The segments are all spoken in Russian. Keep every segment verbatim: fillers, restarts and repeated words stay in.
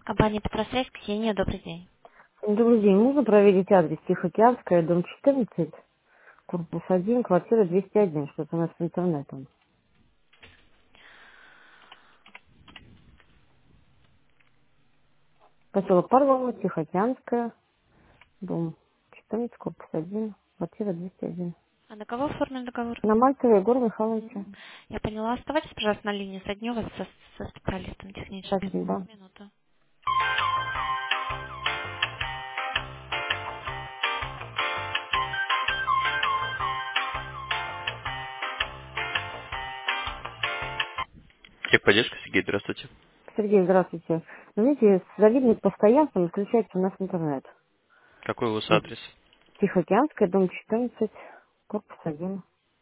Компания Петросвязь, Ксения, добрый день. Добрый день. Можно проверить адрес Тихоокеанская, дом четырнадцать, корпус один, квартира двести один, что-то у нас с интернетом. Поселок Парлово, Тихоокеанская, дом четырнадцать, корпус один, квартира двести один. А на кого оформлен договор? На Мальцева Егора Михайловича. Мгм. Я поняла. Оставайтесь, пожалуйста, на линии. Соединю вас со, со специалистом техническим. Спасибо. Минуту. Техподдержка, Сергей, здравствуйте. Сергей, здравствуйте. Ну, видите, с завидным постоянством включается у нас интернет. Какой у вас Вот. адрес? Тихоокеанская, дом четырнадцать, корпус один.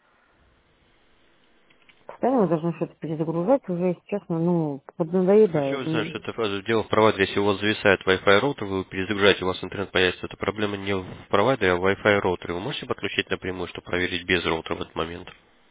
Постоянно мы должны что-то перезагружать, уже, если честно, ну, А что поднадоедает. вы знаете, М. что это фраза? Дело в провайдере, если у вас зависает Wi-Fi роутер, вы его перезагружаете, у вас интернет появится. Это проблема не в провайдере, а в Wi-Fi роутере. Вы можете подключить напрямую, чтобы проверить без роутера в этот момент?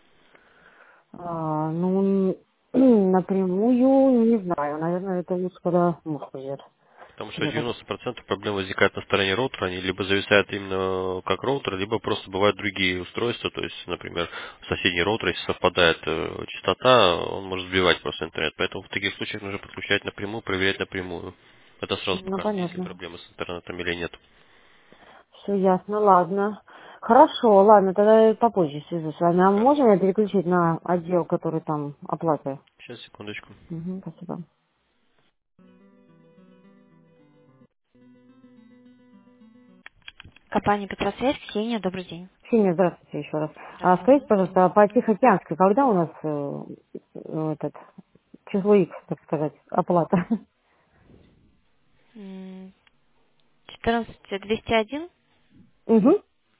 А, ну, напрямую не знаю. Наверное, это лучше, когда муж придет. Потому что Я так. девяносто процентов проблем возникает на стороне роутера, они либо зависают именно как роутер, либо просто бывают другие устройства, то есть, например, соседний роутер, если совпадает э, частота, он может сбивать просто интернет. Поэтому в таких случаях нужно подключать напрямую, проверять напрямую. Это сразу Ну, покажет, есть ли понятно. проблемы с интернетом или нет. Все ясно, ладно. Хорошо, ладно, тогда я попозже свяжусь с вами. А можно Хорошо. я переключить на отдел, который там оплата? Сейчас, секундочку. Угу, спасибо. Компания Петросвязь, Ксения, добрый день. Ксения, здравствуйте еще раз. А скажите, Здравствуйте. пожалуйста, а по Тихоокеанской, когда у нас э, ну, этот число X, так сказать, оплата? М, четырнадцать двести один. Угу.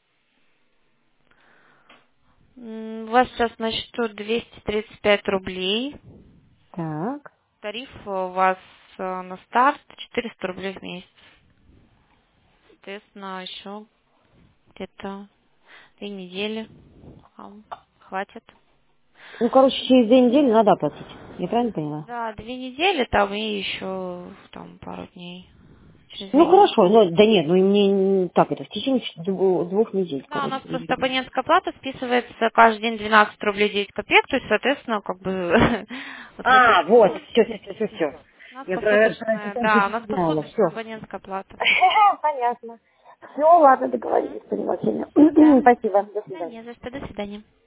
М, У вас сейчас на счету двести тридцать пять рублей. Так. Тариф у вас э, на старт четыреста рублей в месяц. Соответственно, еще где-то две недели вам хватит. Ну, короче, через две недели надо оплатить. Я правильно поняла? Да, две недели там и еще там пару дней. Через Ну, две недели. хорошо, ну, да нет, ну, и мне не- так это, в течение дву- двух недель, Да, у короче. нас просто абонентская плата списывается каждый день двенадцать рублей девять копеек, то есть, соответственно, как бы вот в этой А, вот, сумме все, все, все, все, все. у нас Я про, про это посуточная, тоже да, у не нас знала, посуточная все. абонентская плата. Понятно. Все, ладно, Мгм. договорились, понимаю. Да. Спасибо, до Да, свидания. не за что. До свидания.